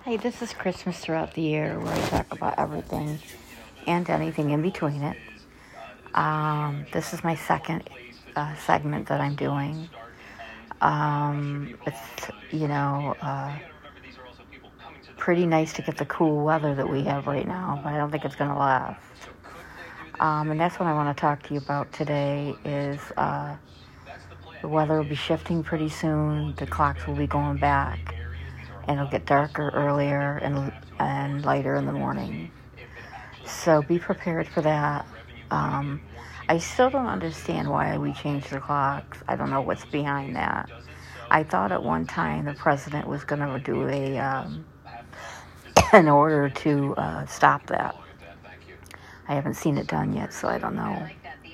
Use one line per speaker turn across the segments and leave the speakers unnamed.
Hey, this is Christmas throughout the year where I talk about everything and anything in between it. This is my second segment that I'm doing. It's, pretty nice to get the cool weather that we have right now, but I don't think it's going to last. And that's what I want to talk to you about today is the weather will be shifting pretty soon. The clocks will be going back, and it'll get darker earlier and lighter in the morning. So be prepared for that. I still don't understand why we changed the clocks. I don't know what's behind that. I thought at one time the president was going to do an order to stop that. I haven't seen it done yet, so I don't know.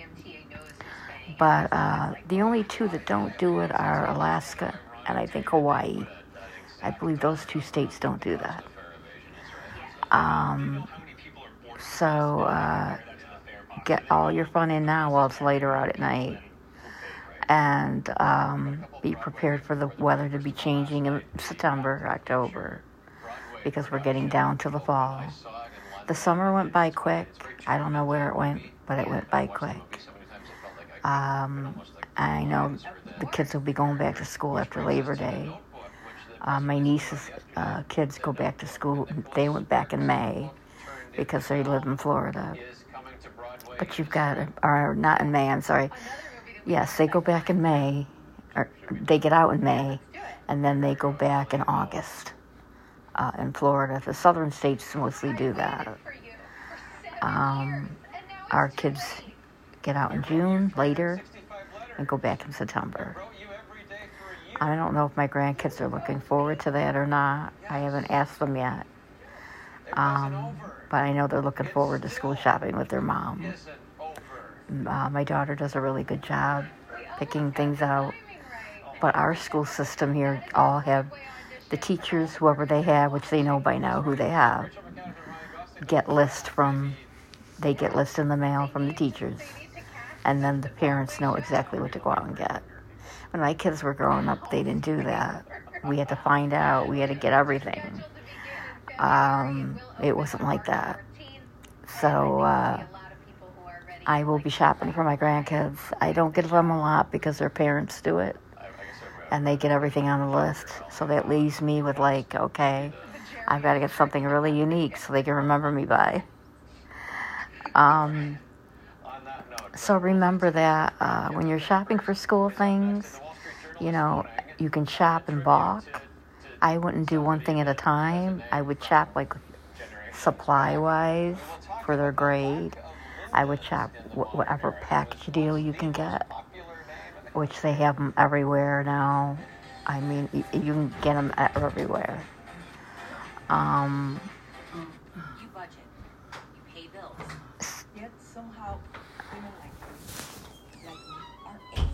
But the only two that don't do it are Alaska and I think Hawaii. I believe those two states don't do that. So get all your fun in now while it's later out at night. And be prepared for the weather to be changing in September, October, because we're getting down to the fall. The summer went by quick. I don't know where it went, but it went by quick. I know the kids will be going back to school after Labor Day. My niece's kids go back to school. They went back in May because they live in Florida. But you've got, or not in May, I'm sorry. Yes, they go back in May, or they get out in May, and then they go back in August in Florida. The southern states mostly do that. Our kids get out in June, later, and go back in September. I don't know if my grandkids are looking forward to that or not. I haven't asked them yet. But I know they're looking forward to school shopping with their mom. My daughter does a really good job picking things out. But our school system here all have the teachers, whoever they have, which they know by now who they have, get lists in the mail from the teachers. And then the parents know exactly what to go out and get. When my kids were growing up, they didn't do that. We had to find out. We had to get everything. It wasn't like that. So I will be shopping for my grandkids. I don't get them a lot because their parents do it. And they get everything on the list. So that leaves me with okay, I've got to get something really unique so they can remember me by. So remember that when you're shopping for school things, you can shop in bulk. I wouldn't do one thing at a time. I would shop supply-wise for their grade. I would shop whatever package deal you can get, which they have them everywhere now. I mean, you can get them everywhere.
You budget. You pay bills. Yet somehow women like me are able